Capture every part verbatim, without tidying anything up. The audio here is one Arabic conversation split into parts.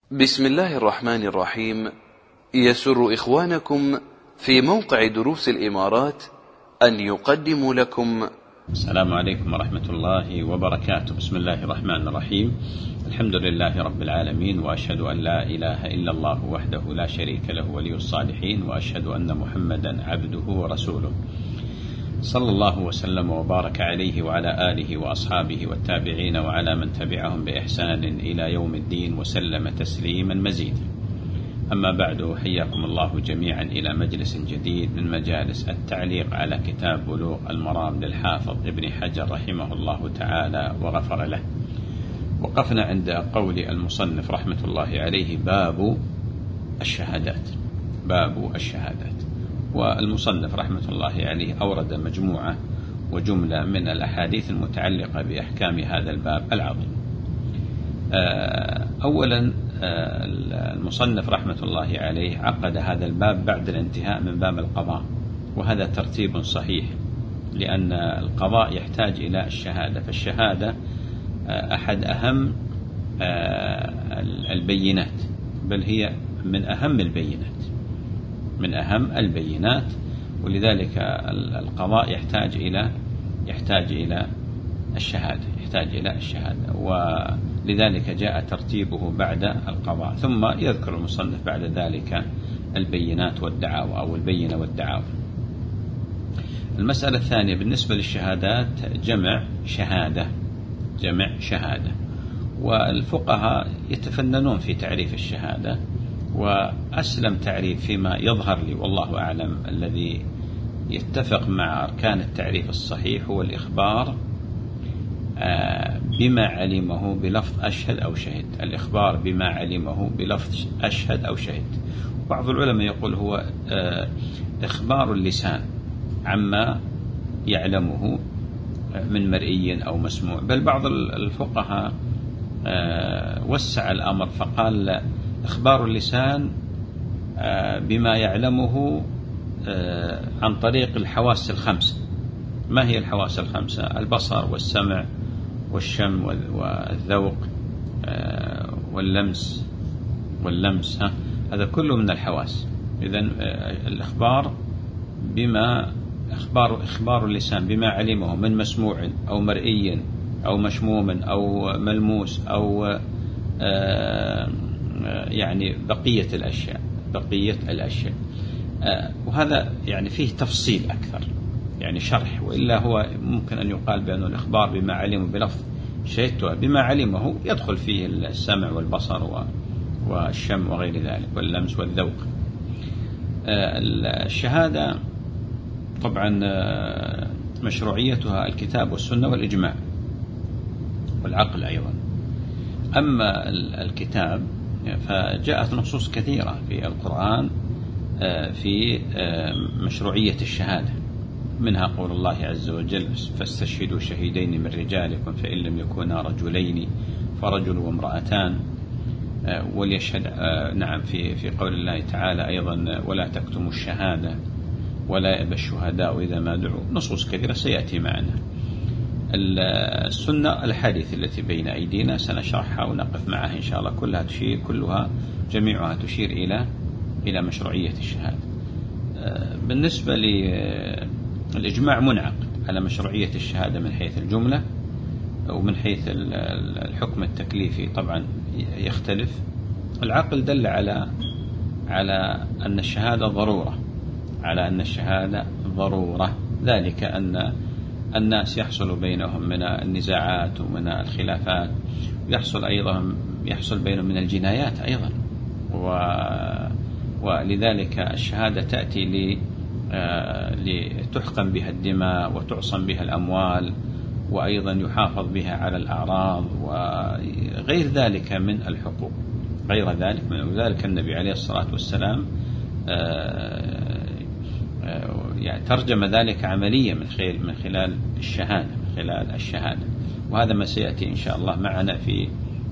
بسم الله الرحمن الرحيم. يسر إخوانكم في موقع دروس الإمارات أن يقدموا لكم. السلام عليكم ورحمة الله وبركاته. بسم الله الرحمن الرحيم. الحمد لله رب العالمين، وأشهد أن لا إله إلا الله وحده لا شريك له ولي الصالحين، وأشهد أن محمدا عبده ورسوله، صلى الله وسلم وبارك عليه وعلى آله وأصحابه والتابعين وعلى من تبعهم بإحسان إلى يوم الدين، وسلم تسليما مزيدا. أما بعد، حياكم الله جميعا إلى مجلس جديد من مجالس التعليق على كتاب بلوغ المرام للحافظ ابن حجر رحمه الله تعالى وغفر له. وقفنا عند قول المصنف رحمة الله عليه: باب الشهادات. باب الشهادات. والمصنف رحمة الله عليه أورد مجموعة وجملة من الأحاديث المتعلقة بأحكام هذا الباب العظيم. أولا، المصنف رحمة الله عليه عقد هذا الباب بعد الانتهاء من باب القضاء، وهذا ترتيب صحيح، لأن القضاء يحتاج إلى الشهادة، فالشهادة أحد أهم البينات، بل هي من أهم البينات من أهم البينات ولذلك القضاء يحتاج إلى يحتاج إلى الشهادة يحتاج إلى الشهادة ولذلك جاء ترتيبه بعد القضاء، ثم يذكر المصنف بعد ذلك البينات والدعاوى أو البينة والدعاوى. المسألة الثانية بالنسبة للشهادات جمع شهادة جمع شهادة والفقهاء يتفننون في تعريف الشهادة، وأسلم تعريف فيما يظهر لي والله أعلم الذي يتفق مع أركان التعريف الصحيح هو الإخبار بما علمه بلفظ أشهد أو شهد. الإخبار بما علمه بلفظ أشهد أو شهد. بعض العلماء يقول هو إخبار اللسان عما يعلمه من مرئي أو مسموع، بل بعض الفقهاء وسع الأمر فقال إخبار اللسان بما يعلمه عن طريق الحواس الخمسة. ما هي الحواس الخمسة؟ البصر والسمع والشم والذوق واللمس واللمس ها؟ هذا كله من الحواس. إذن الإخبار بما إخبار إخبار اللسان بما علمه من مسموع أو مرئي أو مشموم أو ملموس أو يعني بقية الأشياء بقية الأشياء وهذا يعني فيه تفصيل أكثر، يعني شرح، وإلا هو ممكن أن يقال بأن الإخبار بما علمه بلفظ شهدت بما علمه يدخل فيه السمع والبصر والشم وغير ذلك واللمس والذوق. الشهادة طبعا مشروعيتها الكتاب والسنة والإجماع والعقل أيضا. أما الكتاب فجاءت نصوص كثيرة في القرآن في مشروعية الشهادة، منها قول الله عز وجل: فاستشهدوا شهيدين من رجالكم فإن لم يكونا رجلين فرجل وامرأتان، وليشهد نعم في في قول الله تعالى أيضا: ولا تكتموا الشهادة ولا يأبى الشهداء إذا ما دعوا. نصوص كثيرة سيأتي معنا. السنة الحديث التي بين أيدينا سنشرحها ونقف معها إن شاء الله، كلها تشير كلها جميعها تشير إلى إلى مشروعية الشهادة. بالنسبة للإجماع منعقد على مشروعية الشهادة من حيث الجملة، ومن حيث الحكم التكليفي طبعا يختلف. العقل دل على على أن الشهادة ضرورة على أن الشهادة ضرورة ذلك أن الناس يحصل بينهم من النزاعات ومن الخلافات، يحصل أيضا يحصل بينهم من الجنايات أيضا، ولذلك الشهادة تأتي لتحقن بها الدماء وتعصم بها الأموال، وأيضا يحافظ بها على الأعراض وغير ذلك من الحقوق غير ذلك من ذلك النبي عليه الصلاة والسلام يعني ترجم ذلك عمليا من خلال من خلال الشهادة من خلال الشهادة وهذا ما سيأتي إن شاء الله معنا في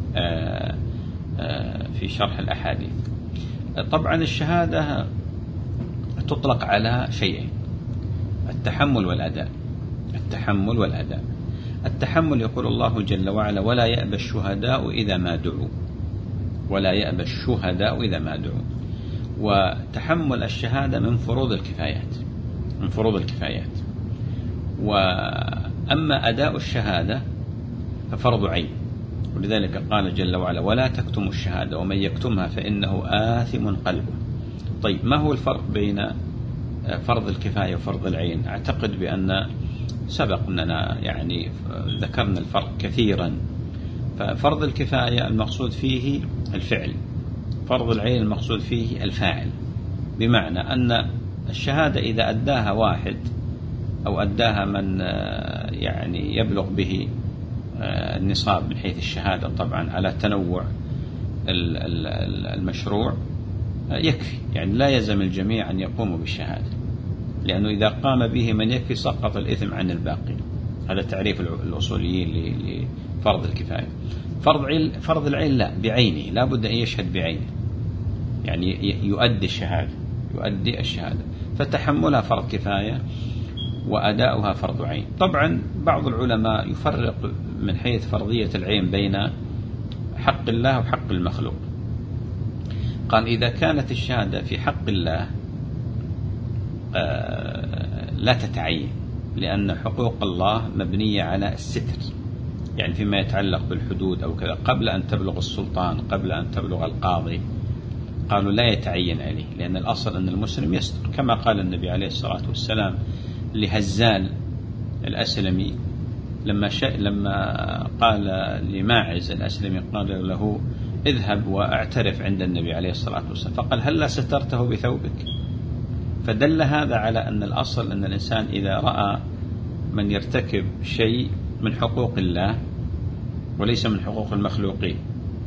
في شرح الأحاديث. طبعا الشهادة تطلق على شيئين: التحمل والأداء. التحمل والأداء. التحمل يقول الله جل وعلا: ولا يأبى الشهداء إذا ما دعوا. ولا يأبى الشهداء إذا ما دعوا. وتحمل الشهادة من فروض الكفايات من فروض الكفايات وأما أداء الشهادة ففرض عين، ولذلك قال جل وعلا: ولا تكتموا الشهادة ومن يكتمها فإنه آثم قلبه. طيب، ما هو الفرق بين فرض الكفاية وفرض العين؟ أعتقد بأن سبق أننا يعني ذكرنا الفرق كثيرا. ففرض الكفاية المقصود فيه الفعل، فرض العين المقصود فيه الفاعل، بمعنى أن الشهادة إذا أداها واحد أو أداها من يعني يبلغ به النصاب من حيث الشهادة، طبعا على تنوع المشروع، يكفي، يعني لا يلزم الجميع أن يقوموا بالشهادة، لأنه إذا قام به من يكفي سقط الإثم عن الباقي. هذا تعريف الأصوليين لفرض الكفاية. فرض فرض العين لا، بعينه، لا بد أن يشهد بعينه، يعني يؤدي الشهادة يؤدي الشهادة فتحملها فرض كفاية وأداؤها فرض عين. طبعا بعض العلماء يفرق من حيث فرضية العين بين حق الله وحق المخلوق. قال: إذا كانت الشهادة في حق الله لا تتعين، لأن حقوق الله مبنية على الستر، يعني فيما يتعلق بالحدود أو كذا، قبل أن تبلغ السلطان، قبل أن تبلغ القاضي، قالوا لا يتعين عليه، لأن الأصل أن المسلم يستر، كما قال النبي عليه الصلاة والسلام لهزال الأسلمي لما شاء لما قال لماعز الأسلمي، قال له: اذهب واعترف عند النبي عليه الصلاة والسلام، فقال: هل سترته بثوبك؟ فدل هذا على أن الأصل أن الإنسان إذا رأى من يرتكب شيء من حقوق الله وليس من حقوق المخلوقين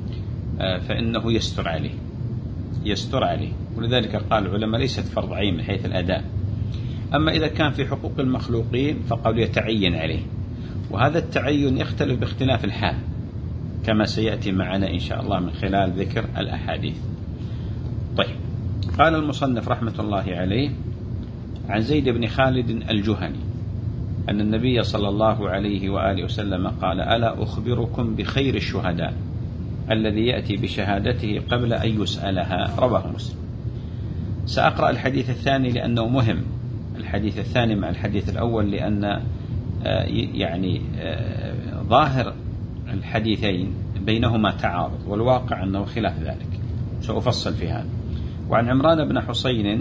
فإنه يستر عليه يستر عليه ولذلك قال العلماء ليست فرض عين من حيث الأداء. أما إذا كان في حقوق المخلوقين فقالوا يتعين عليه، وهذا التعين يختلف باختلاف الحال، كما سيأتي معنا إن شاء الله من خلال ذكر الأحاديث. طيب، قال المصنف رحمة الله عليه: عن زيد بن خالد الجهني أن النبي صلى الله عليه وآله وسلم قال: ألا أخبركم بخير الشهداء الذي يأتي بشهادته قبل أن يسألها؟ رواه مسلم. سأقرأ الحديث الثاني لأنه مهم، الحديث الثاني مع الحديث الأول، لأن يعني ظاهر الحديثين بينهما تعارض، والواقع أنه خلاف ذلك، سأفصل في هذا. وعن عمران بن حسين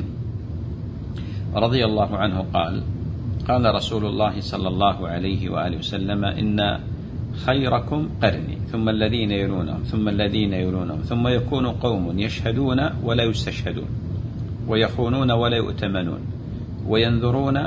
رضي الله عنه قال: قال رسول الله صلى الله عليه وآله وسلم: إن خيركم قرني ثم الذين يلونهم ثم الذين يلونهم ثم يكون قوم يشهدون ولا يستشهدون ويخونون ولا يؤتمنون وينذرون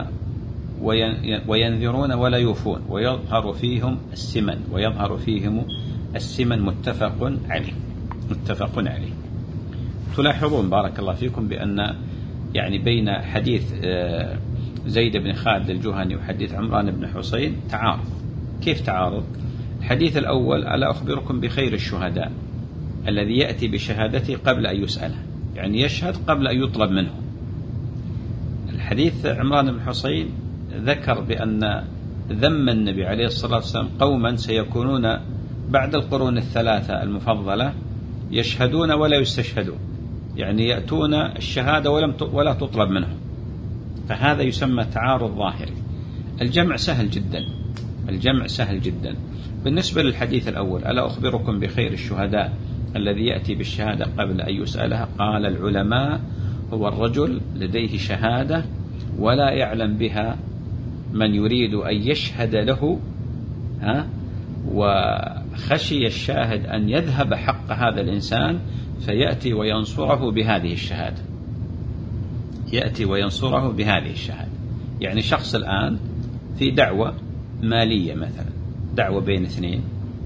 وينذرون ولا يوفون ويظهر فيهم السمن ويظهر فيهم السمن متفق عليه متفق عليه. تلاحظون بارك الله فيكم بأن يعني بين حديث زيد بن خالد الجهني وحديث عمران بن حسين تعارض. كيف تعارض؟ الحديث الأول: ألا أخبركم بخير الشهداء الذي يأتي بشهادته قبل أن يسأله، يعني يشهد قبل أن يطلب منه. الحديث عمران بن حسين ذكر بأن ذم النبي عليه الصلاة والسلام قوما سيكونون بعد القرون الثلاثة المفضلة يشهدون ولا يستشهدون، يعني يأتون الشهادة ولم ولا تطلب منهم، فهذا يسمى تعارض ظاهري. الجمع سهل جدا الجمع سهل جدا بالنسبة للحديث الأول: ألا أخبركم بخير الشهداء الذي يأتي بالشهادة قبل أن يسألها؟ قال العلماء: هو الرجل لديه شهادة ولا يعلم بها من يريد أن يشهد له، ها وخشي الشاهد أن يذهب حق هذا الإنسان فيأتي وينصره بهذه الشهادة يأتي وينصره بهذه الشهادة. يعني شخص الآن في دعوة مالية مثلا، دعوة بين اثنين،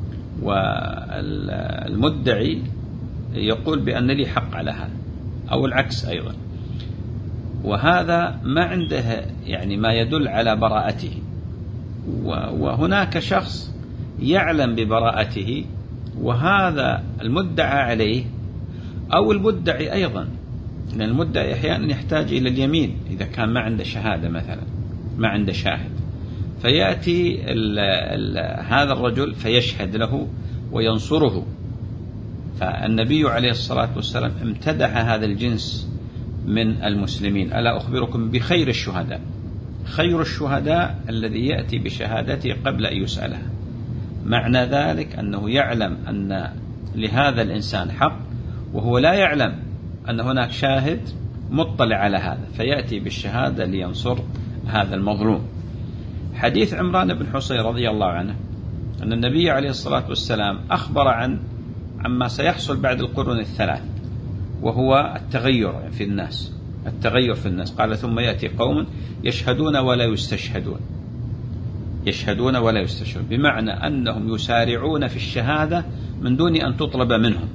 والمدعي يقول بأن لي حق على هذا، أو العكس أيضا، وهذا ما عنده يعني ما يدل على براءته، وهناك شخص يعلم ببراءته وهذا المدعى عليه أو المدعي أيضا، لأن المدعي أحيانا يحتاج إلى اليمين إذا كان ما عنده شهادة مثلا، ما عنده شاهد، فيأتي ال ال هذا الرجل فيشهد له وينصره فالنبي عليه الصلاة والسلام امتدح هذا الجنس من المسلمين: ألا أخبركم بخير الشهداء؟ خير الشهداء الذي يأتي بشهادته قبل أن يسألها. معنى ذلك أنه يعلم أن لهذا الإنسان حق، وهو لا يعلم أن هناك شاهد مطلع على هذا، فيأتي بالشهادة لينصر هذا المظلوم. حديث عمران بن حصين رضي الله عنه أن النبي عليه الصلاة والسلام أخبر عن عما سيحصل بعد القرون الثلاث، وهو التغير في الناس التغير في الناس قال: ثم يأتي قوم يشهدون ولا يستشهدون يشهدون ولا يستشهدون بمعنى أنهم يسارعون في الشهادة من دون أن تطلب منهم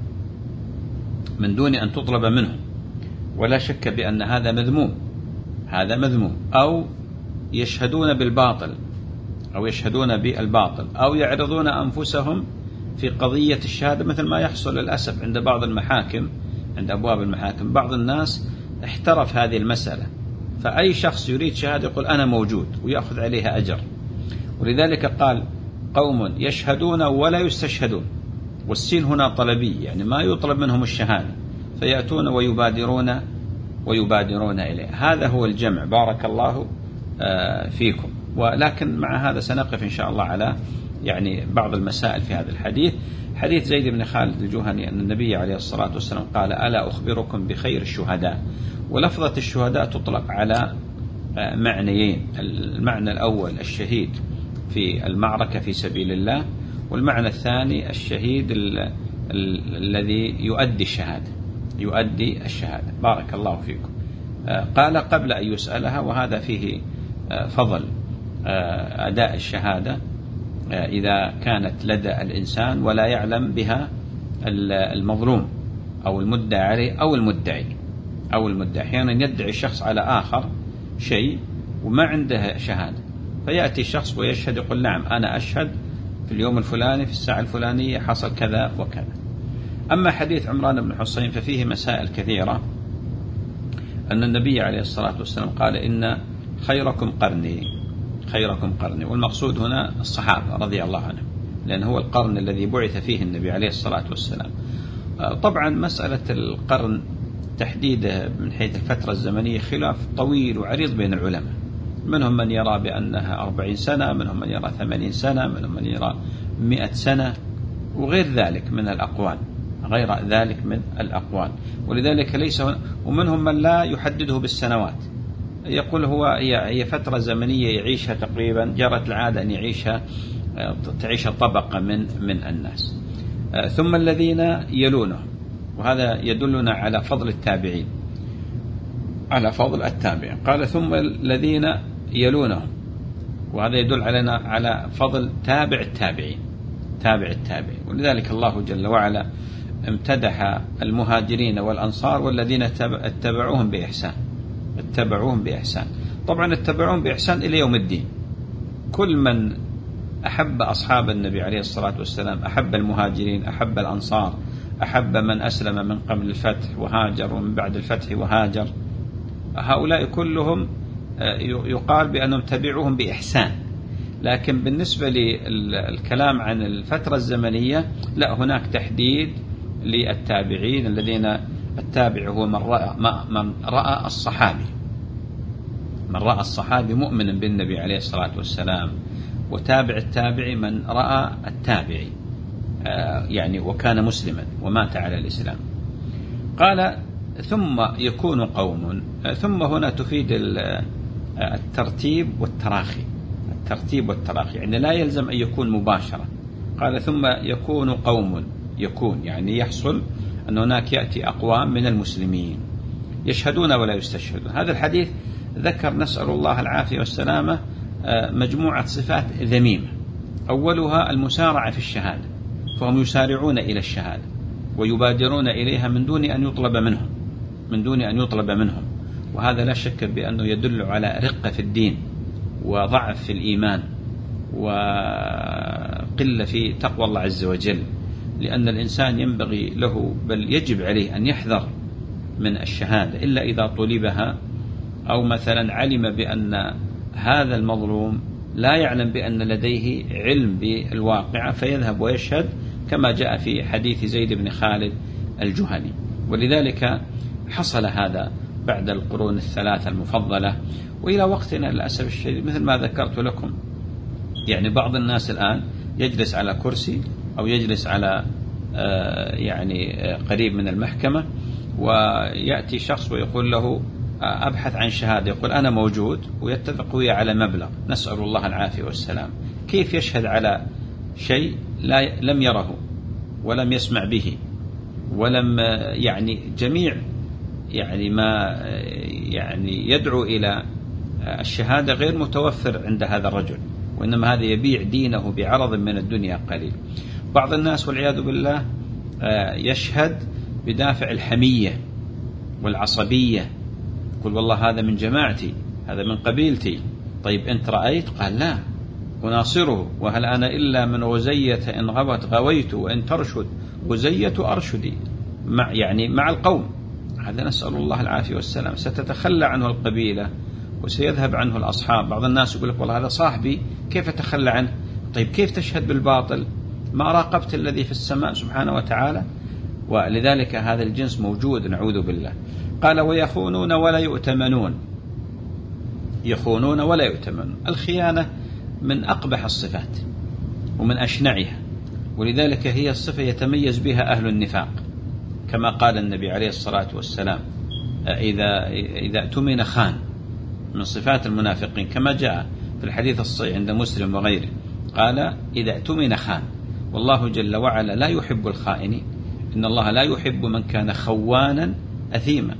من دون أن تطلب منهم ولا شك بأن هذا مذموم هذا مذموم أو يشهدون بالباطل أو يشهدون بالباطل أو يعرضون أنفسهم في قضية الشهادة، مثل ما يحصل للأسف عند بعض المحاكم عند أبواب المحاكم. بعض الناس احترف هذه المسألة، فأي شخص يريد شهادة يقول أنا موجود ويأخذ عليها أجر. ولذلك قال: قوم يشهدون ولا يستشهدون، والسين هنا طلبي، يعني ما يطلب منهم الشهادة، فيأتون ويبادرون ويبادرون إليه. هذا هو الجمع. بارك الله فيكم. ولكن مع هذا سنقف إن شاء الله على يعني بعض المسائل في هذا الحديث. حديث زيد بن خالد الجهني أن النبي عليه الصلاة والسلام قال: ألا أخبركم بخير الشهداء؟ ولفظة الشهداء تطلق على معنيين: المعنى الأول الشهيد في المعركة في سبيل الله، والمعنى الثاني الشهيد ال ال الذي يؤدي الشهادة يؤدي الشهادة بارك الله فيكم. قال: قبل أن يسألها، وهذا فيه فضل أداء الشهادة إذا كانت لدى الإنسان ولا يعلم بها المظلوم أو المدعى عليه أو المدعي أو المدعي. أحيانا يدعي الشخص على آخر شيء وما عنده شهادة، فيأتي الشخص ويشهد يقول: نعم أنا أشهد في اليوم الفلاني في الساعة الفلانية حصل كذا وكذا. أما حديث عمران بن حصين ففيه مسائل كثيرة. أن النبي عليه الصلاة والسلام قال: إن خيركم قرني خيركم قرني والمقصود هنا الصحابة رضي الله عنهم، لأن هو القرن الذي بعث فيه النبي عليه الصلاة والسلام. طبعا مسألة القرن تحديده من حيث الفترة الزمنية خلاف طويل وعريض بين العلماء، منهم من يرى بأنها أربعين سنة، منهم من يرى ثمانين سنة، منهم من يرى مئة سنة، وغير ذلك من الأقوال غير ذلك من الأقوال. ولذلك ليس هنا، ومنهم من لا يحدده بالسنوات، يقول هو هي فترة زمنية يعيشها تقريبا، جرت العادة أن يعيشها تعيش طبقة من من الناس. ثم الذين يلونهم، وهذا يدلنا على فضل التابعين على فضل التابعين. قال: ثم الذين يلونهم، وهذا يدل علينا على فضل تابع التابعين تابع التابعين. ولذلك الله جل وعلا امتدح المهاجرين والأنصار والذين اتبعوهم بإحسان اتبعوهم بإحسان. طبعا اتبعوهم بإحسان إلى يوم الدين. كل من أحب أصحاب النبي عليه الصلاة والسلام، أحب المهاجرين، أحب الأنصار، أحب من أسلم من قبل الفتح وهاجر ومن بعد الفتح وهاجر، هؤلاء كلهم يقال بأنهم تبعوهم بإحسان. لكن بالنسبة للكلام عن الفترة الزمنية لا، هناك تحديد للتابعين الذين التابع هو من رأى, من رأى الصحابي من رأى الصحابي مؤمنا بالنبي عليه الصلاة والسلام، وتابع التابعي من رأى التابعي يعني وكان مسلما ومات على الإسلام. قال: ثم يكون قوم، ثم هنا تفيد الترتيب والتراخي الترتيب والتراخي يعني لا يلزم أن يكون مباشرة. قال: ثم يكون قوم، يكون يعني يحصل أن هناك يأتي أقوام من المسلمين يشهدون ولا يستشهدون. هذا الحديث ذكر، نسأل الله العافية والسلامة، مجموعة صفات ذميمة. أولها المسارعة في الشهادة، فهم يسارعون إلى الشهادة ويبادرون إليها من دون أن يطلب منهم من دون أن يطلب منهم وهذا لا شك بأنه يدل على رقة في الدين وضعف في الإيمان وقلة في تقوى الله عز وجل. لأن الإنسان ينبغي له بل يجب عليه أن يحذر من الشهادة إلا إذا طلبها، أو مثلا علم بأن هذا المظلوم لا يعلم بأن لديه علم بالواقع فيذهب ويشهد كما جاء في حديث زيد بن خالد الجهني. ولذلك حصل هذا بعد القرون الثلاثة المفضلة، وإلى وقتنا للأسف الشديد مثل ما ذكرت لكم، يعني بعض الناس الآن يجلس على كرسي أو يجلس على يعني قريب من المحكمة، ويأتي شخص ويقول له أبحث عن شهادة، يقول أنا موجود، ويتفق وياه على مبلغ، نسأل الله العافية والسلام. كيف يشهد على شيء لا لم يره ولم يسمع به ولم يعني جميع يعني ما يعني يدعو إلى الشهادة غير متوفر عند هذا الرجل، وإنما هذا يبيع دينه بعرض من الدنيا قليل. بعض الناس والعياذ بالله يشهد بدافع الحمية والعصبية، يقول والله هذا من جماعتي، هذا من قبيلتي. طيب أنت رأيت؟ قال لا أناصره، وهل أنا إلا من غزية إن غوت غويت وإن ترشد غزية أرشدي، مع يعني مع القوم. هذا نسأل الله العافية والسلام. ستتخلى عنه القبيلة وسيذهب عنه الأصحاب. بعض الناس يقول لك والله هذا صاحبي كيف أتخلى عنه؟ طيب كيف تشهد بالباطل؟ ما راقبت الذي في السماء سبحانه وتعالى. ولذلك هذا الجنس موجود، نعوذ بالله. قال ويخونون ولا يؤتمنون، يخونون ولا يؤتمنون. الخيانة من أقبح الصفات ومن أشنعها، ولذلك هي الصفة يتميز بها أهل النفاق، كما قال النبي عليه الصلاة والسلام إذا إذا اؤتمن خان، من صفات المنافقين كما جاء في الحديث الصحيح عند مسلم وغيره، قال إذا اؤتمن خان، والله جل وعلا لا يحب الخائنين، إن الله لا يحب من كان خوانا أثيما،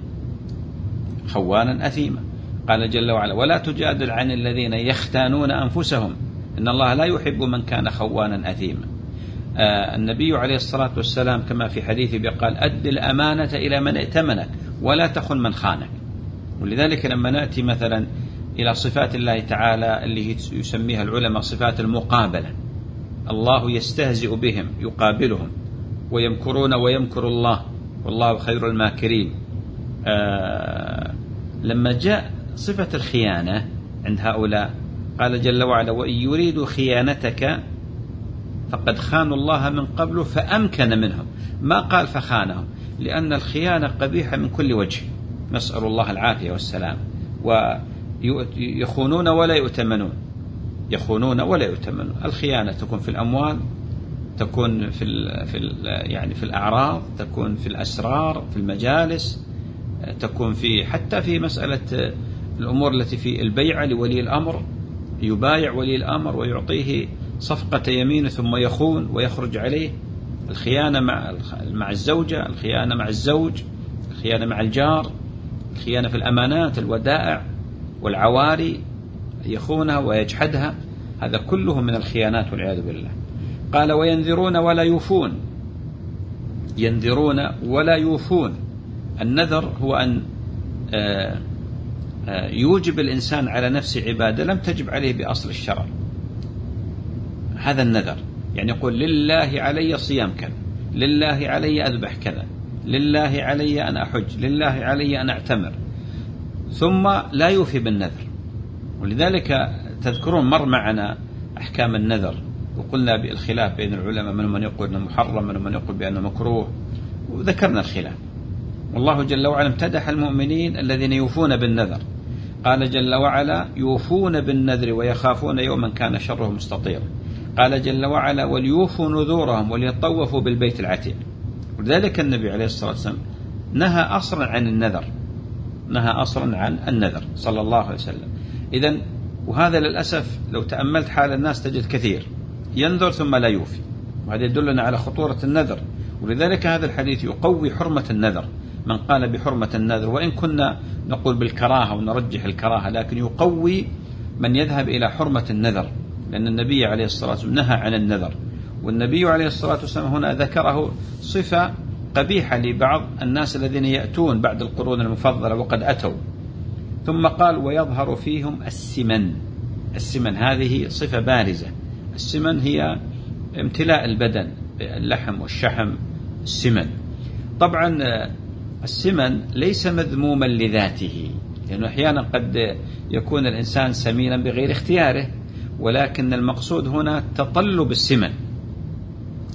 خوانا أثيما. قال جل وعلا ولا تجادل عن الذين يختانون أنفسهم، إن الله لا يحب من كان خوانا أثيما. آه النبي عليه الصلاة والسلام كما في حديثه قال أد الأمانة إلى من ائتمنك ولا تخن من خانك. ولذلك لما نأتي مثلا إلى صفات الله تعالى اللي يسميها العلماء صفات المقابلة، الله يستهزئ بهم يقابلهم، ويمكرون ويمكر الله والله خير الماكرين. آه لما جاء صفة الخيانة عند هؤلاء قال جل وعلا وإن يريدوا خيانتك فقد خانوا الله من قبل فأمكن منهم، ما قال فخانهم، لأن الخيانة قبيحة من كل وجه، نسأل الله العافية والسلام. ويخونون ولا يؤتمنون، يخونون ولا يؤتمنون. الخيانة تكون في الأموال، تكون في ال في ال يعني في الأعراض، تكون في الأسرار، في المجالس، تكون في حتى في مسألة الأمور التي في البيعة لولي الأمر، يبايع ولي الأمر ويعطيه صفقة يمين ثم يخون ويخرج عليه. الخيانة مع مع الزوجة، الخيانة مع الزوج، الخيانة مع الجار، الخيانة في الأمانات الودائع والعواري، يخونها ويجحدها، هذا كله من الخيانات والعياذ بالله. قال وينذرون ولا يوفون، ينذرون ولا يوفون. النذر هو أن يوجب الإنسان على نفسه عبادة لم تجب عليه بأصل الشرع، هذا النذر. يعني يقول لله علي صيام كذا، لله علي أذبح كذا، لله علي أن أحج، لله علي أن أعتمر، ثم لا يوفي بالنذر. ولذلك تذكرون مر معنا أحكام النذر، وقلنا بالخلاف بين العلماء، من من يقول أنه محرم، من من يقول بأنه مكروه، وذكرنا الخلاف. والله جل وعلا امتدح المؤمنين الذين يوفون بالنذر، قال جل وعلا يوفون بالنذر ويخافون يوما كان شره مستطيرا. قال جل وعلا وليوفوا نذورهم وليطوفوا بالبيت العتيق. ولذلك النبي عليه الصلاة والسلام نهى أصلا عن النذر، نهى أصلا عن النذر صلى الله عليه وسلم. إذن وهذا للأسف لو تأملت حال الناس تجد كثير ينذر ثم لا يوفي، وهذا يدلنا على خطورة النذر. ولذلك هذا الحديث يقوي حرمة النذر. من قال بحرمة النذر، وإن كنا نقول بالكراهة ونرجح الكراهة، لكن يقوي من يذهب إلى حرمة النذر، لأن النبي عليه الصلاة والسلام نهى عن النذر. والنبي عليه الصلاة والسلام هنا ذكره صفة قبيحة لبعض الناس الذين يأتون بعد القرون المفضلة وقد أتوا، ثم قال ويظهر فيهم السمن. السمن هذه صفة بارزة. السمن هي امتلاء البدن باللحم والشحم، السمن. طبعا السمن ليس مذموما لذاته، لأنه أحيانا قد يكون الإنسان سمينا بغير اختياره، ولكن المقصود هنا تطلب السمن،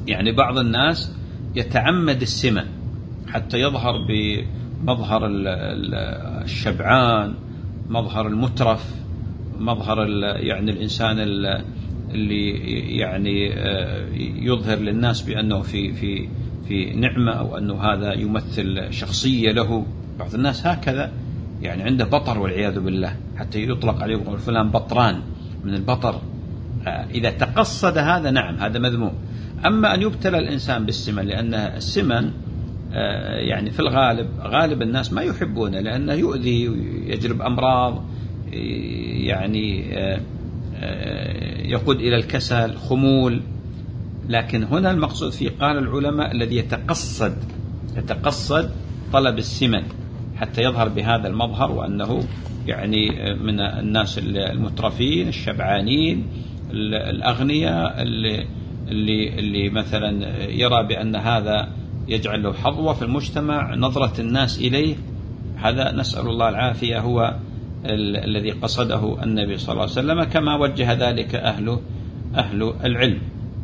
يعني بعض الناس يتعمد السمن حتى يظهر بمظهر الشبعان، مظهر المترف، مظهر يعني الإنسان اللي يعني يظهر للناس بأنه في في في نعمة، أو أنه هذا يمثل شخصية له. بعض الناس هكذا يعني عنده بطر والعياذ بالله، حتى يطلق عليه فلان بطران من البطر. إذا تقصد هذا نعم هذا مذموم. أما أن يبتلى الإنسان بالسمن، لأن السمن يعني في الغالب غالب الناس ما يحبونه، لأنه يؤذي ويجلب أمراض، يعني يقود إلى الكسل، خمول. لكن هنا المقصود فيه قال العلماء الذي يتقصد يتقصد طلب السمن حتى يظهر بهذا المظهر، وأنه يعني من الناس المترفين الشبعانين الأغنياء اللي, اللي, اللي مثلا يرى بأن هذا يجعل له حظوة في المجتمع، نظرة الناس إليه. هذا نسأل الله العافية هو ال الذي قصده النبي صلى الله عليه وسلم، كما وجه ذلك أهل أهل العلم.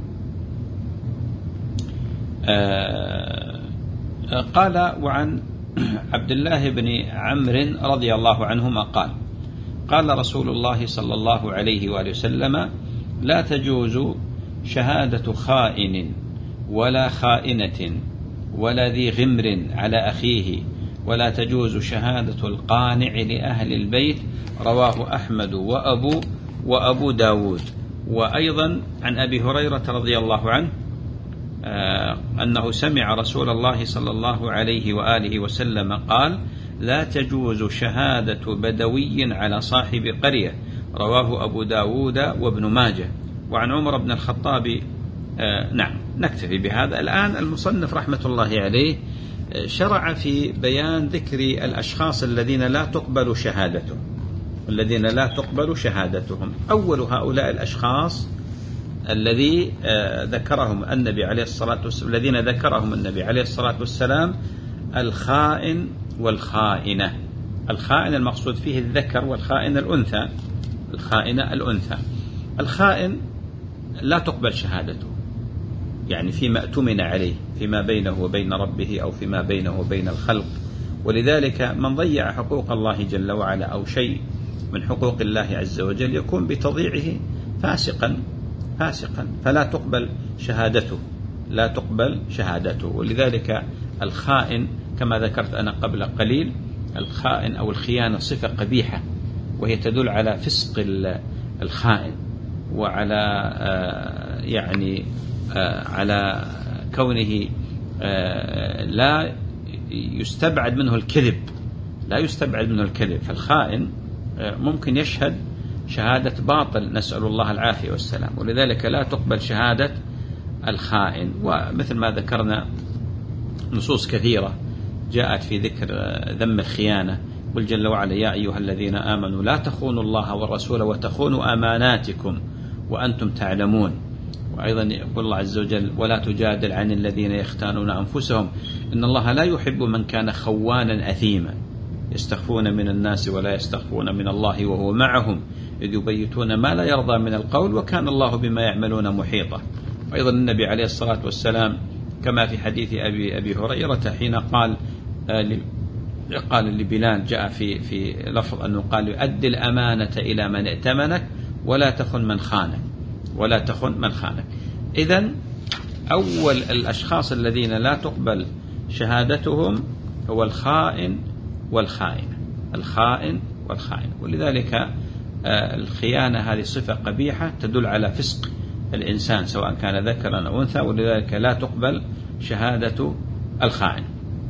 آه قال وعن عبد الله بن عمرو رضي الله عنهما قال قال رسول الله صلى الله عليه وآله وسلم: لا تجوز شهادة خائن ولا خائنة ولا ذي غمر على أخيه، ولا تجوز شهادة القانع لأهل البيت. رواه أحمد وأبو وأبو داود. وأيضا عن أبي هريرة رضي الله عنه آه أنه سمع رسول الله صلى الله عليه وآله وسلم قال: لا تجوز شهادة بدوي على صاحب قرية. رواه أبو داود وابن ماجه. وعن عمر بن الخطاب آه نعم نكتفي بهذا. الآن المصنف رحمة الله عليه شرع في بيان ذكر الأشخاص الذين لا تقبل شهادتهم الذين لا تقبل شهادتهم. أول هؤلاء الأشخاص الذي ذكرهم النبي عليه الصلاة والسلام الذين ذكرهم النبي عليه الصلاة والسلام الخائن والخائنة. الخائن المقصود فيه الذكر، والخائن الأنثى. الخائنة الأنثى. الخائن لا تقبل شهادته، يعني فيما اؤتمن عليه، فيما بينه وبين ربه أو فيما بينه وبين الخلق. ولذلك من ضيع حقوق الله جل وعلا أو شيء من حقوق الله عز وجل يكون بتضييعه فاسقا فاسقا فلا تقبل شهادته لا تقبل شهادته. ولذلك الخائن كما ذكرت أنا قبل قليل، الخائن أو الخيانة صفة قبيحة، وهي تدل على فسق الخائن، وعلى يعني على كونه لا يستبعد منه الكذب لا يستبعد منه الكذب. فالخائن ممكن يشهد شهادة باطل، نسأل الله العافية والسلام. ولذلك لا تقبل شهادة الخائن. ومثل ما ذكرنا نصوص كثيرة جاءت في ذكر ذم الخيانة. قل جل وعلا: يا أيها الذين آمنوا لا تخونوا الله والرسول وتخونوا أماناتكم وأنتم تعلمون. وأيضا يقول الله عز وجل: ولا تجادل عن الذين يختانون أنفسهم إن الله لا يحب من كان خوانا أثيما يستخفون من الناس ولا يستخفون من الله وهو معهم إذ يبيتون ما لا يرضى من القول وكان الله بما يعملون محيطا. وأيضا النبي عليه الصلاة والسلام كما في حديث أبي, أبي هريرة حين قال آه قال لبلال، جاء في, في لفظ أنه قال: أد الأمانة إلى من ائتمنك ولا تخن من خانك ولا تخن من خانك. إذن أول الأشخاص الذين لا تقبل شهادتهم هو الخائن والخائنة. الخائن والخائنة. ولذلك الخيانة هذه صفة قبيحة تدل على فسق الإنسان سواء كان ذكرا أو أنثى، ولذلك لا تقبل شهادة الخائن.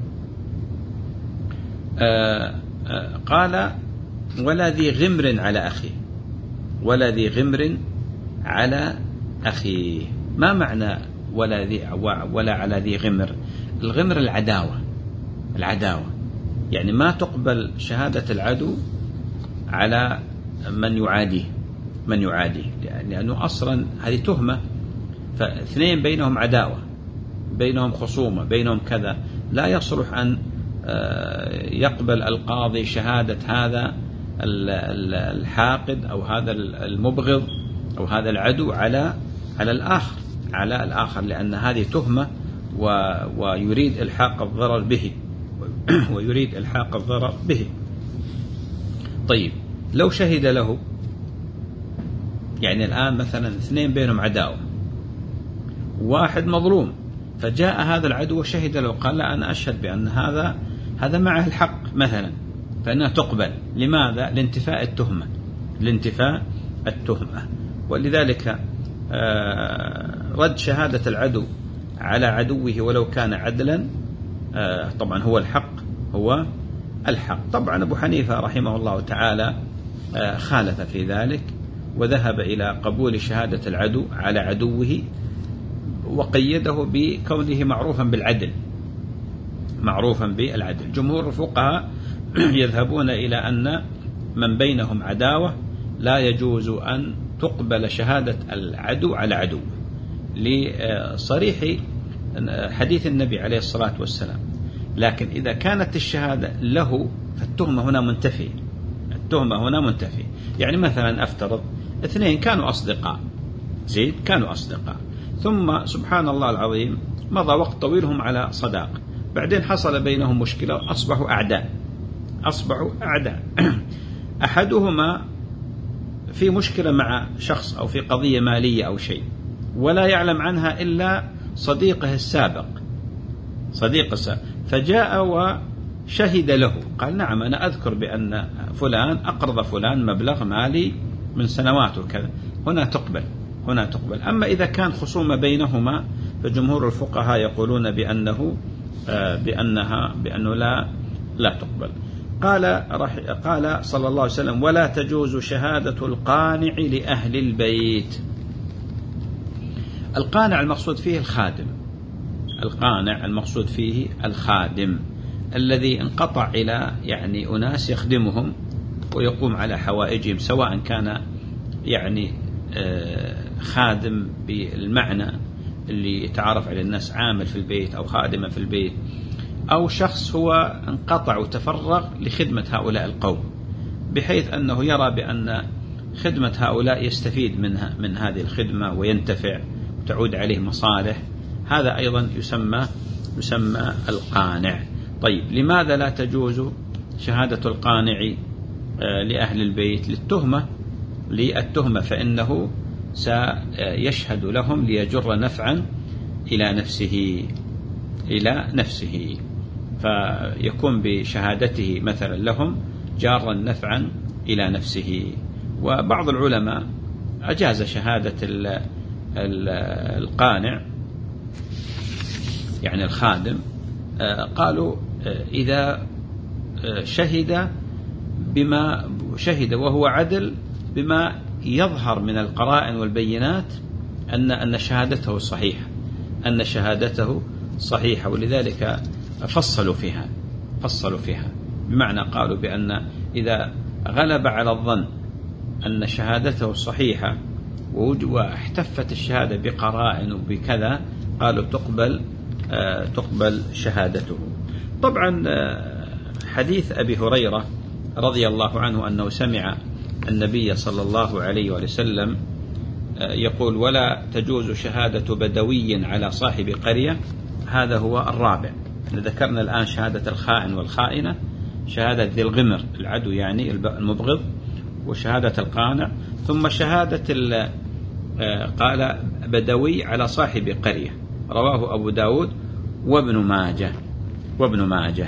قال: ولا ذي غمر على أخيه ولا ذي غمر على أخيه. ما معنى ولا ذي ولا على ذي غمر؟ الغمر العداوة العداوة يعني ما تقبل شهادة العدو على من يعاديه من يعاديه لأنه أصلا هذه تهمة، فاثنين بينهم عداوة، بينهم خصومة، بينهم كذا، لا يصلح أن يقبل القاضي شهادة هذا الحاقد أو هذا المبغض أو هذا العدو على على الآخر. على الآخر، لأن هذه تهمة ويريد إلحاق الضرر به ويريد إلحاق الضرر به. طيب لو شهد له، يعني الآن مثلا اثنين بينهم عداوة، واحد مظلوم، فجاء هذا العدو وشهد له قال لا أنا أشهد بأن هذا هذا معه الحق مثلا، فإنها تقبل. لماذا؟ لانتفاء التهمة، لانتفاء التهمة. ولذلك رد شهادة العدو على عدوه ولو كان عدلا طبعا هو الحق، هو الحق. طبعا أبو حنيفة رحمه الله تعالى خالف في ذلك وذهب إلى قبول شهادة العدو على عدوه، وقيده بكونه معروفا بالعدل، معروفا بالعدل. جمهور الفقهاء يذهبون إلى أن من بينهم عداوة لا يجوز أن تقبل شهادة العدو على عدو، لصريح حديث النبي عليه الصلاة والسلام. لكن إذا كانت الشهادة له فالتهمة هنا منتفية، التهمة هنا منتفية. يعني مثلا أفترض اثنين كانوا أصدقاء، زيد كانوا أصدقاء، ثم سبحان الله العظيم مضى وقت طويل هم على صداق، بعدين حصل بينهم مشكلة، أصبحوا أعداء، أصبحوا أعداء. أحدهما في مشكلة مع شخص أو في قضية مالية أو شيء، ولا يعلم عنها إلا صديقه السابق، صديق السابق، فجاء وشهد له قال نعم أنا أذكر بأن فلان أقرض فلان مبلغ مالي من سنوات وكذا، هنا تقبل، هنا تقبل. أما إذا كان خصومة بينهما فجمهور الفقهاء يقولون بأنه بأنها بأنه لا لا تقبل. قال قال صلى الله عليه وسلم ولا تجوز شهادة القانع لأهل البيت. القانع المقصود فيه الخادم، القانع المقصود فيه الخادم الذي انقطع إلى يعني أناس يخدمهم ويقوم على حوائجهم، سواء كان يعني خادم بالمعنى اللي يتعارف على الناس، عامل في البيت أو خادمة في البيت، أو شخص هو انقطع وتفرغ لخدمة هؤلاء القوم، بحيث أنه يرى بأن خدمة هؤلاء يستفيد منها من هذه الخدمة وينتفع وتعود عليه مصالح، هذا أيضا يسمى يسمى القانع. طيب لماذا لا تجوز شهادة القانع لأهل البيت؟ للتهمة، للتهمة فإنه سيشهد لهم ليجر نفعا إلى نفسه إلى نفسه فيكون بشهادته مثلا لهم جارا نفعا إلى نفسه. وبعض العلماء أجاز شهادة القانع يعني الخادم، قالوا إذا شهد بما شهد وهو عدل بما يظهر من القرائن والبينات أن أن شهادته صحيحة، أن شهادته صحيحة. ولذلك فصلوا فيها فصلوا فيها بمعنى قالوا بأن إذا غلب على الظن أن شهادته صحيحة واحتفت الشهادة بقرائن وبكذا، قالوا تقبل تقبل شهادته. طبعا حديث أبي هريرة رضي الله عنه أنه سمع النبي صلى الله عليه وسلم يقول ولا تجوز شهادة بدوي على صاحب قرية، هذا هو الرابع. ذكرنا الآن شهادة الخائن والخائنة، شهادة ذي الغمر العدو يعني المبغض، وشهادة القانع، ثم شهادة قال بدوي على صاحب قرية، رواه أبو داود وابن ماجه وابن ماجه.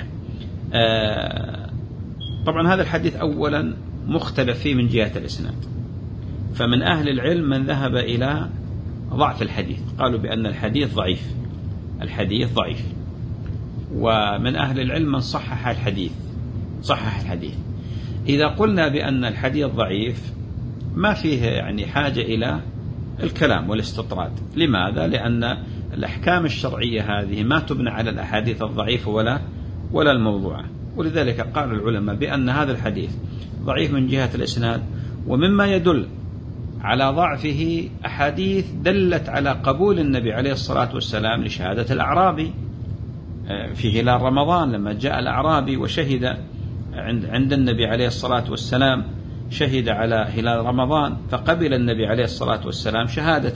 طبعا هذا الحديث أولا مختلف فيه من جهة الإسناد، فمن أهل العلم من ذهب إلى ضعف الحديث، قالوا بأن الحديث ضعيف، الحديث ضعيف. ومن أهل العلم من صحح الحديث، صحح الحديث. إذا قلنا بأن الحديث ضعيف ما فيه يعني حاجة إلى الكلام والاستطراد. لماذا؟ لأن الأحكام الشرعية هذه ما تبنى على الأحاديث الضعيفة ولا ولا الموضوعة. ولذلك قال العلماء بأن هذا الحديث ضعيف من جهة الإسناد. ومما يدل على ضعفه أحاديث دلت على قبول النبي عليه الصلاة والسلام لشهادة الأعرابي في هلال رمضان، لما جاء الأعرابي وشهد عند النبي عليه الصلاة والسلام، شهد على هلال رمضان فقبل النبي عليه الصلاة والسلام شهادته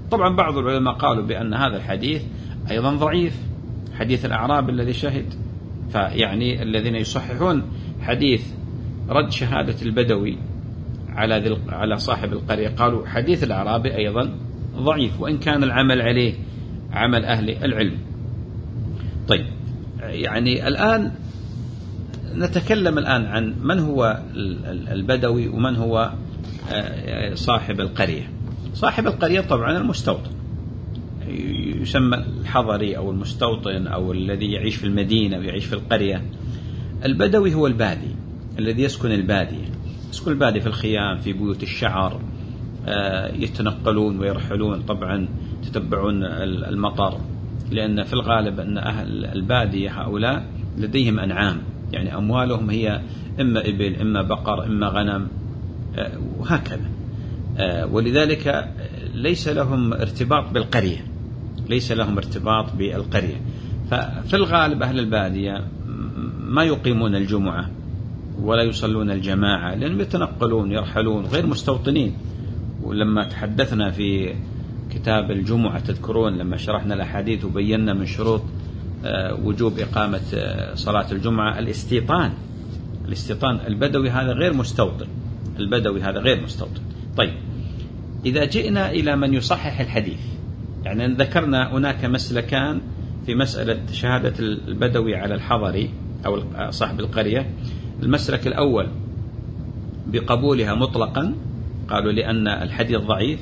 طبعا بعض العلماء قالوا بأن هذا الحديث أيضا ضعيف، حديث الأعراب الذي شهد. فيعني الذين يصححون حديث رد شهادة البدوي على على صاحب القرية قالوا حديث الأعرابي أيضا ضعيف، وإن كان العمل عليه عمل أهل العلم. طيب، يعني الآن نتكلم الآن عن من هو البدوي ومن هو صاحب القرية. صاحب القرية طبعا المستوطن، يسمى الحضري أو المستوطن أو الذي يعيش في المدينة ويعيش في القرية. البدوي هو البادي الذي يسكن البادية، يسكن البادية في الخيام، في بيوت الشعر، يتنقلون ويرحلون، طبعا يتتبعون المطر، لأن في الغالب أن أهل البادية هؤلاء لديهم أنعام، يعني أموالهم هي إما إبل إما بقر إما غنم وهكذا، ولذلك ليس لهم ارتباط بالقرية، ليس لهم ارتباط بالقرية. ففي الغالب أهل البادية ما يقيمون الجمعة ولا يصلون الجماعة، لأنهم يتنقلون يرحلون غير مستوطنين. ولما تحدثنا في كتاب الجمعة تذكرون لما شرحنا الأحاديث وبينا من شروط وجوب إقامة صلاة الجمعة الاستيطان. الاستيطان البدوي هذا غير مستوطن، البدوي هذا غير مستوطن. طيب، إذا جئنا إلى من يصحح الحديث، يعني ذكرنا هناك مسلكان في مسألة شهادة البدوي على الحضري أو صاحب القرية. المسلك الأول بقبولها مطلقا، قالوا لأن الحديث ضعيف،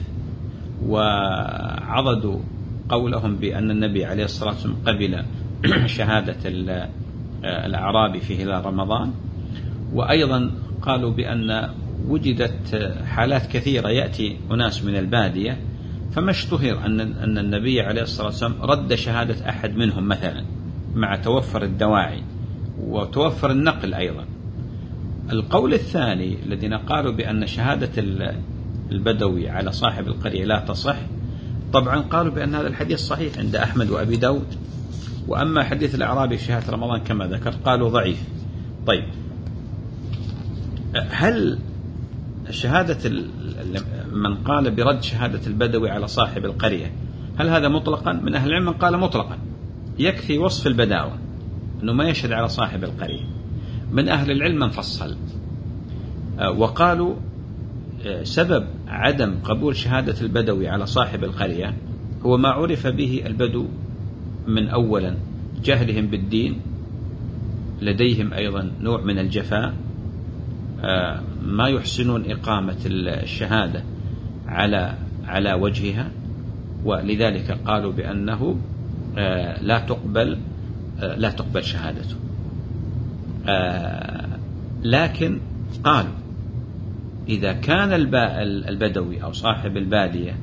وعضدوا قولهم بأن النبي عليه الصلاة والسلام قبل شهادة الأعرابي في هلال رمضان. وأيضا قالوا بأن وجدت حالات كثيرة يأتي أناس من البادية، فما اشتهر أن أن النبي عليه الصلاة والسلام رد شهادة أحد منهم مثلا مع توفر الدواعي وتوفر النقل أيضا. القول الثاني الذين قالوا بأن شهادة البدوي على صاحب القرية لا تصح، طبعا قالوا بأن هذا الحديث صحيح عند أحمد وأبي داود. وأما حديث الأعرابي في شهادة رمضان كما ذكرت قالوا ضعيف. طيب، هل شهادة من قال برد شهادة البدوي على صاحب القرية هل هذا مطلقا؟ من أهل العلم من قال مطلقا، يكفي وصف البداوة أنه ما يشهد على صاحب القرية. من أهل العلم من فصل وقالوا سبب عدم قبول شهادة البدوي على صاحب القرية هو ما عرف به البدو من أولا جهلهم بالدين، لديهم أيضا نوع من الجفاء، ما يحسنون إقامة الشهادة على على وجهها، ولذلك قالوا بأنه لا تقبل لا تقبل شهادته. لكن قالوا إذا كان البدوي أو صاحب البادية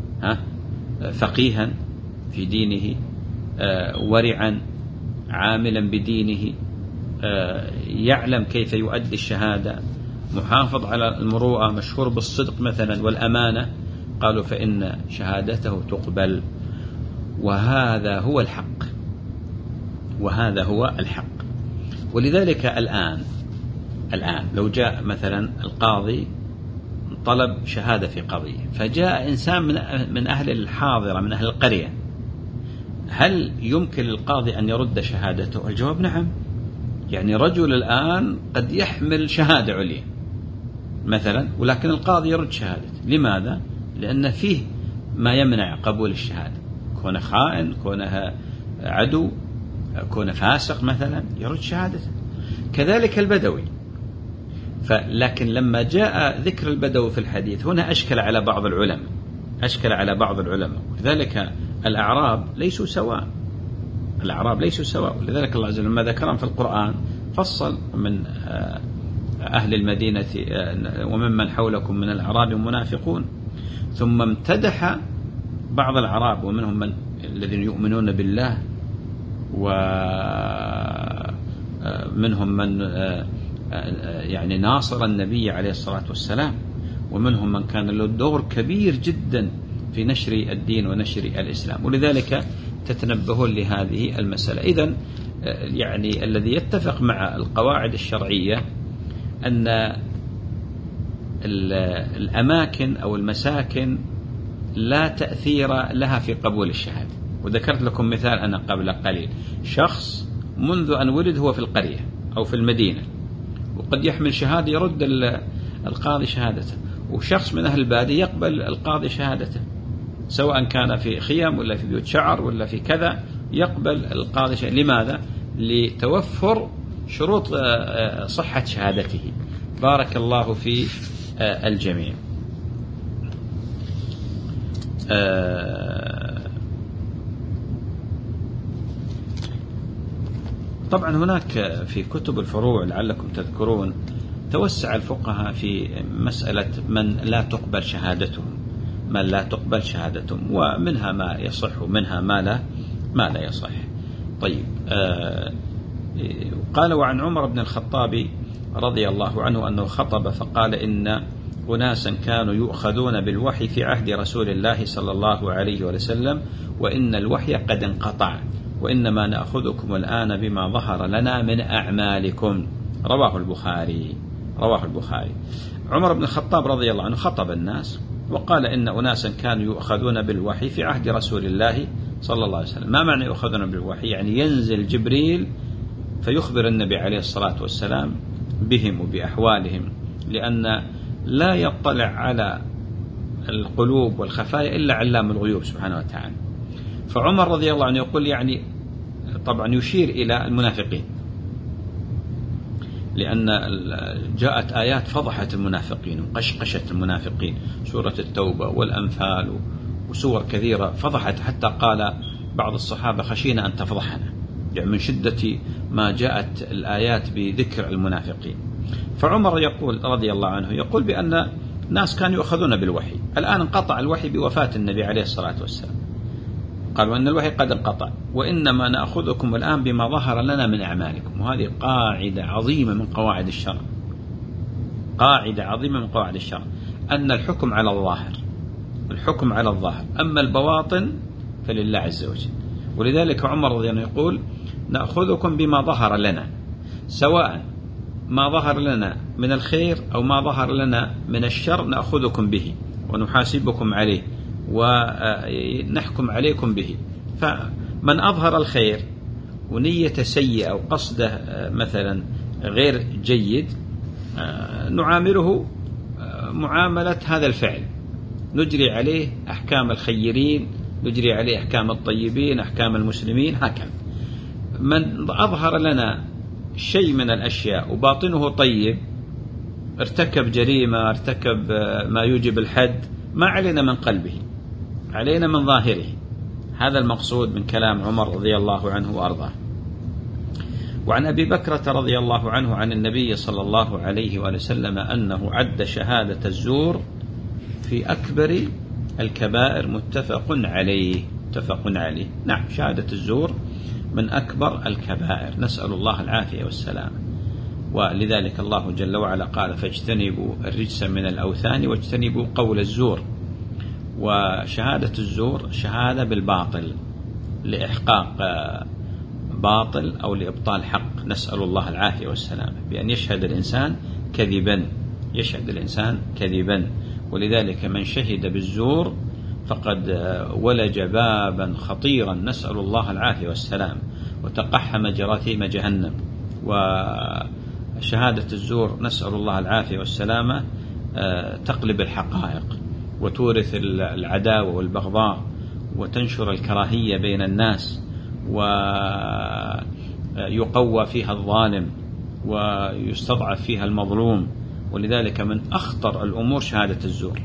فقيها في دينه، ورعا عاملا بدينه، يعلم كيف يؤدي الشهادة، محافظ على المروءة، مشهور بالصدق مثلا والأمانة، قالوا فإن شهادته تقبل. وهذا هو الحق، وهذا هو الحق. ولذلك الآن الآن لو جاء مثلا القاضي طلب شهادة في قضية، فجاء إنسان من من أهل الحاضرة من أهل القرية، هل يمكن للقاضي أن يرد شهادته؟ الجواب نعم. يعني رجل الآن قد يحمل شهادة عليا مثلا، ولكن القاضي يرد شهادته. لماذا؟ لأن فيه ما يمنع قبول الشهادة، كونه خائن، كونه عدو، كونه فاسق مثلا، يرد شهادته. كذلك البدوي. فلكن لما جاء ذكر البدوي في الحديث هنا أشكل على بعض العلماء، أشكل على بعض العلماء ولذلك الأعراب ليسوا سواء، الأعراب ليسوا سواء. ولذلك الله عز وجل لما ذكرهم في القرآن فصل من أهل المدينة وممن حولكم من الأعراب منافقون، ثم امتدح بعض الأعراب ومنهم من الذين يؤمنون بالله، ومنهم من يعني ناصر النبي عليه الصلاة والسلام، ومنهم من كان له دور كبير جدا في نشر الدين ونشر الإسلام. ولذلك تتنبهون لهذه المسألة. إذن يعني الذي يتفق مع القواعد الشرعية أن الأماكن أو المساكن لا تأثير لها في قبول الشهادة. وذكرت لكم مثال أنا قبل قليل، شخص منذ أن ولد هو في القرية أو في المدينة، وقد يحمل شهادة يرد القاضي شهادته، وشخص من أهل البادية يقبل القاضي شهادته، سواء كان في خيام ولا في بيوت شعر ولا في كذا، يقبل القاضي شهادته. لماذا؟ لتوفر شروط صحة شهادته. بارك الله في الجميع. طبعا هناك في كتب الفروع لعلكم تذكرون توسع الفقهاء في مسألة من لا تقبل شهادتهم، من لا تقبل شهادتهم، ومنها ما يصح ومنها ما لا ما لا يصح. طيب، آه قال وعن عمر بن الخطاب رضي الله عنه أنه خطب فقال إن أناسا كانوا يؤخذون بالوحي في عهد رسول الله صلى الله عليه وسلم وإن الوحي قد انقطع وإنما نأخذكم الآن بما ظهر لنا من أعمالكم. رواه البخاري رواه البخاري. عمر بن الخطاب رضي الله عنه خطب الناس وقال إن أناسا كانوا يؤخذون بالوحي في عهد رسول الله صلى الله عليه وسلم. ما معنى يؤخذون بالوحي؟ يعني ينزل جبريل فيخبر النبي عليه الصلاة والسلام بهم وبأحوالهم، لأن لا يطلع على القلوب والخفايا إلا علام الغيوب سبحانه وتعالى. فعمر رضي الله عنه يقول يعني طبعا يشير إلى المنافقين، لأن جاءت آيات فضحت المنافقين وقشقشت المنافقين، سورة التوبة والأنفال وسور كثيرة فضحت، حتى قال بعض الصحابة خشينا أن تفضحنا، يعني من شدة ما جاءت الآيات بذكر المنافقين. فعمر يقول رضي الله عنه يقول بأن ناس كانوا يأخذون بالوحي، الآن انقطع الوحي بوفاة النبي عليه الصلاة والسلام، قال وأن الوحي قد انقطع وإنما نأخذكم الآن بما ظهر لنا من أعمالكم. وهذه قاعدة عظيمة من قواعد الشرع، قاعدة عظيمة من قواعد الشرع، أن الحكم على الظاهر، الحكم على الظاهر، أما البواطن فلله عز وجل. ولذلك عمر رضي الله عنه يقول نأخذكم بما ظهر لنا، سواء ما ظهر لنا من الخير أو ما ظهر لنا من الشر نأخذكم به ونحاسبكم عليه ونحكم عليكم به. فمن أظهر الخير ونية سيئة أو قصده مثلا غير جيد نعامله معاملة هذا الفعل، نجري عليه أحكام الخيرين، نجري عليه أحكام الطيبين، أحكام المسلمين، هكذا. من أظهر لنا شيء من الأشياء وباطنه طيب، ارتكب جريمة، ارتكب ما يوجب الحد، ما علينا من قلبه، علينا من ظاهره. هذا المقصود من كلام عمر رضي الله عنه وأرضاه. وعن أبي بكرة رضي الله عنه عن النبي صلى الله عليه وسلم أنه عد شهادة الزور في أكبر الكبائر، متفق عليه متفق عليه. نعم، شهادة الزور من أكبر الكبائر، نسأل الله العافية والسلام. ولذلك الله جل وعلا قال فاجتنبوا الرجس من الأوثان واجتنبوا قول الزور. وشهادة الزور شهادة بالباطل لإحقاق باطل أو لإبطال حق، نسأل الله العافية والسلام، بأن يشهد الإنسان كذبا، يشهد الإنسان كذبا. ولذلك من شهد بالزور فقد ولج بابا خطيرا، نسأل الله العافية والسلام، وتقحم جراثيم جهنم. وشهادة الزور نسأل الله العافية والسلامة تقلب الحقائق وتورث العداوة والبغضاء وتنشر الكراهية بين الناس، ويقوى فيها الظالم ويستضعف فيها المظلوم. ولذلك من أخطر الأمور شهادة الزور،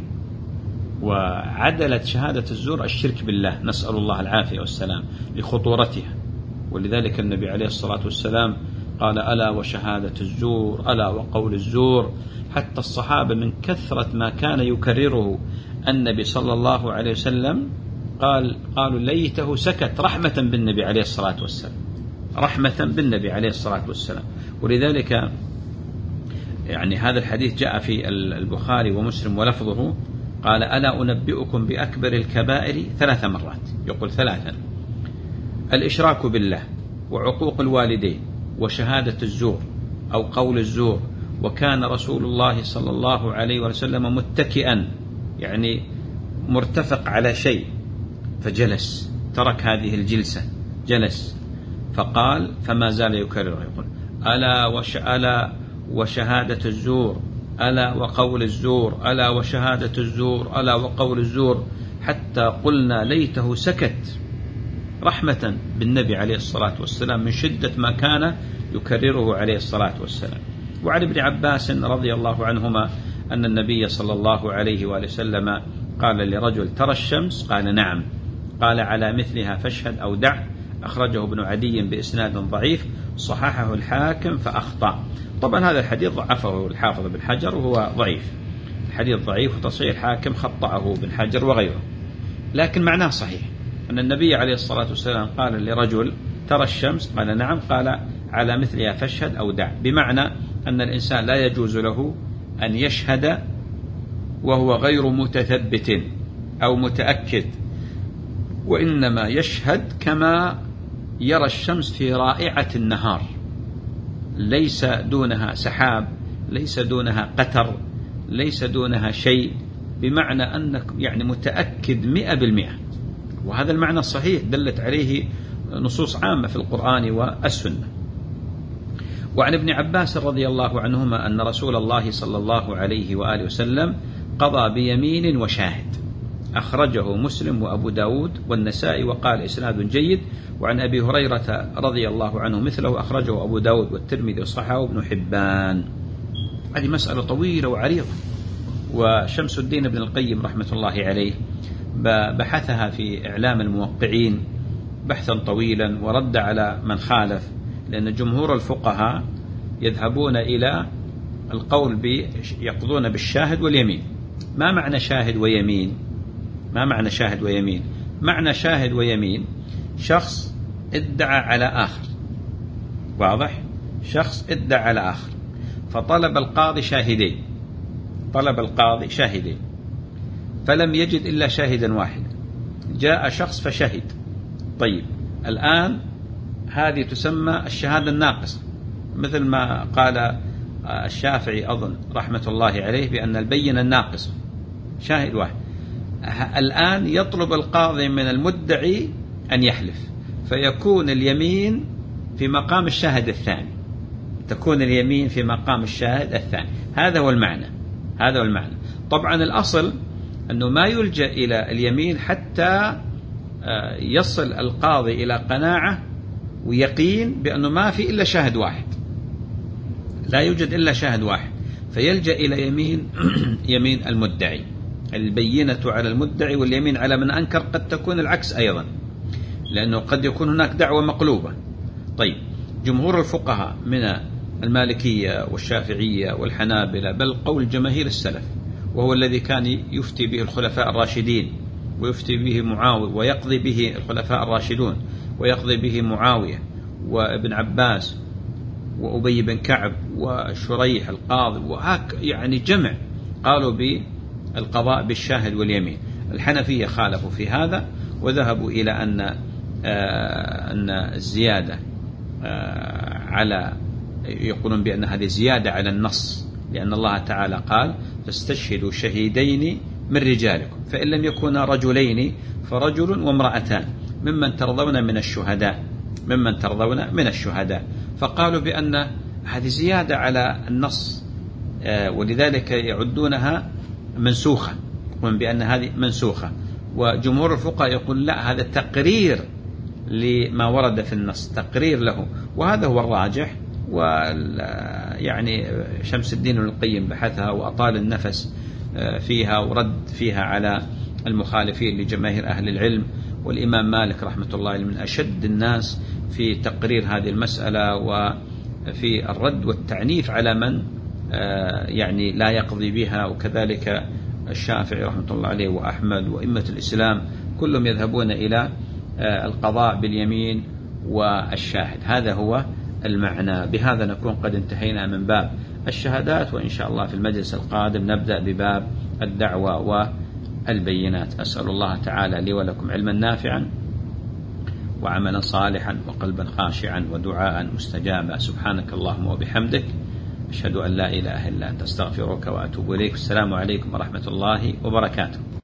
وعدلت شهادة الزور الشرك بالله، نسأل الله العافية والسلام لخطورتها. ولذلك النبي عليه الصلاة والسلام قال ألا وشهادة الزور، ألا وقول الزور. حتى الصحابة من كثرة ما كان يكرره النبي صلى الله عليه وسلم قال قالوا ليته سكت، رحمة بالنبي عليه الصلاة والسلام، رحمة بالنبي عليه الصلاة والسلام. ولذلك يعني هذا الحديث جاء في البخاري ومسلم ولفظه قال ألا أنبئكم بأكبر الكبائر ثلاث مرات، يقول ثلاثا: الإشراك بالله، وعقوق الوالدين، وشهادة الزور أو قول الزور. وكان رسول الله صلى الله عليه وسلم متكئا، يعني مرتفق على شيء فجلس، ترك هذه الجلسة جلس، فقال فما زال يكرر يقول ألا وش ألا وشهادة الزور، ألا وقول الزور، ألا وشهادة الزور، ألا وقول الزور، حتى قلنا ليته سكت، رحمة بالنبي عليه الصلاة والسلام من شدة ما كان يكرره عليه الصلاة والسلام. وعن ابن عباس رضي الله عنهما أن النبي صلى الله عليه وآله وسلم قال لرجل ترى الشمس؟ قال نعم. قال على مثلها فاشهد أو دع. أخرجه ابن عدي بإسناد ضعيف، صححه الحاكم فأخطأ. طبعا هذا الحديث ضعفه الحافظ بن حجر وهو ضعيف، الحديث ضعيف وتصحيح الحاكم خطأه بن حجر وغيره، لكن معناه صحيح أن النبي عليه الصلاة والسلام قال لرجل ترى الشمس؟ قال نعم. قال على مثلها فاشهد أو دع، بمعنى أن الإنسان لا يجوز له أن يشهد وهو غير متثبت أو متأكد، وإنما يشهد كما يرى الشمس في رائعة النهار، ليس دونها سحاب، ليس دونها قتر، ليس دونها شيء، بمعنى أنك يعني متأكد مئة بالمئة. وهذا المعنى الصحيح دلت عليه نصوص عامة في القرآن والسنة. وعن ابن عباس رضي الله عنهما أن رسول الله صلى الله عليه وآله وسلم قضى بيمين وشاهد، أخرجه مسلم وأبو داود والنسائي وقال إسناد جيد. وعن أبي هريرة رضي الله عنه مثله، أخرجه أبو داود والترمذي وصححه ابن حبان. هذه مسألة طويلة وعريضة، وشمس الدين ابن القيم رحمة الله عليه بحثها في إعلام الموقعين بحثا طويلا، ورد على من خالف، لأن جمهور الفقهاء يذهبون إلى القول يقضون بالشاهد واليمين. ما معنى شاهد ويمين؟ ما معنى شاهد ويمين؟ معنى شاهد ويمين شخص ادعى على آخر، واضح؟ شخص ادعى على آخر، فطلب القاضي شاهدين، طلب القاضي شاهدين فلم يجد إلا شاهدا واحد، جاء شخص فشهد. طيب الآن هذه تسمى الشهادة الناقصة، مثل ما قال الشافعي أظن رحمة الله عليه بأن البينة الناقصة شاهد واحد. الآن يطلب القاضي من المدعي أن يحلف، فيكون اليمين في مقام الشاهد الثاني، تكون اليمين في مقام الشاهد الثاني. هذا هو المعنى، هذا هو المعنى. طبعا الأصل أنه ما يلجأ إلى اليمين حتى يصل القاضي إلى قناعة ويقين بأنه ما في إلا شاهد واحد، لا يوجد إلا شاهد واحد، فيلجأ إلى يمين يمين المدعي، البينة على المدعي واليمين على من أنكر. قد تكون العكس أيضا، لأنه قد يكون هناك دعوة مقلوبة. طيب جمهور الفقهاء من المالكية والشافعية والحنابلة، بل قول جماهير السلف، وهو الذي كان يفتي به الخلفاء الراشدين ويفتي به معاوية ويقضي به الخلفاء الراشدون ويقضي به معاوية وابن عباس وأبي بن كعب وشريح القاضي، وهك يعني جمع قالوا بالقضاء بالشاهد واليمين. الحنفية خالفوا في هذا وذهبوا إلى أن أن الزيادة على، يقولون بأن هذه زيادة على النص، لأن الله تعالى قال فاستشهدوا شهيدين من رجالكم، فإن لم يكونا رجلين فرجل وامرأتان ممن ترضون من الشهداء، ممن ترضون من الشهداء. فقالوا بأن هذه زيادة على النص، ولذلك يعدونها منسوخة، يقولون بأن هذه منسوخة. وجمهور الفقهاء يقول لا، هذا تقرير لما ورد في النص، تقرير له، وهذا هو الراجح. ويعني شمس الدين ابن القيم بحثها وأطال النفس فيها ورد فيها على المخالفين لجماهير أهل العلم. والإمام مالك رحمة الله من أشد الناس في تقرير هذه المسألة وفي الرد والتعنيف على من يعني لا يقضي بها، وكذلك الشافعي رحمة الله عليه وأحمد وإمة الإسلام كلهم يذهبون إلى القضاء باليمين والشاهد. هذا هو المعنى. بهذا نكون قد انتهينا من باب الشهادات، وإن شاء الله في المجلس القادم نبدأ بباب الدعوة والبينات. أسأل الله تعالى لي ولكم علما نافعا وعملا صالحا وقلبا خاشعا ودعاء مستجابا. سبحانك اللهم وبحمدك، أشهد أن لا إله إلا أنت، أستغفرك وأتوب إليك. السلام عليكم ورحمة الله وبركاته.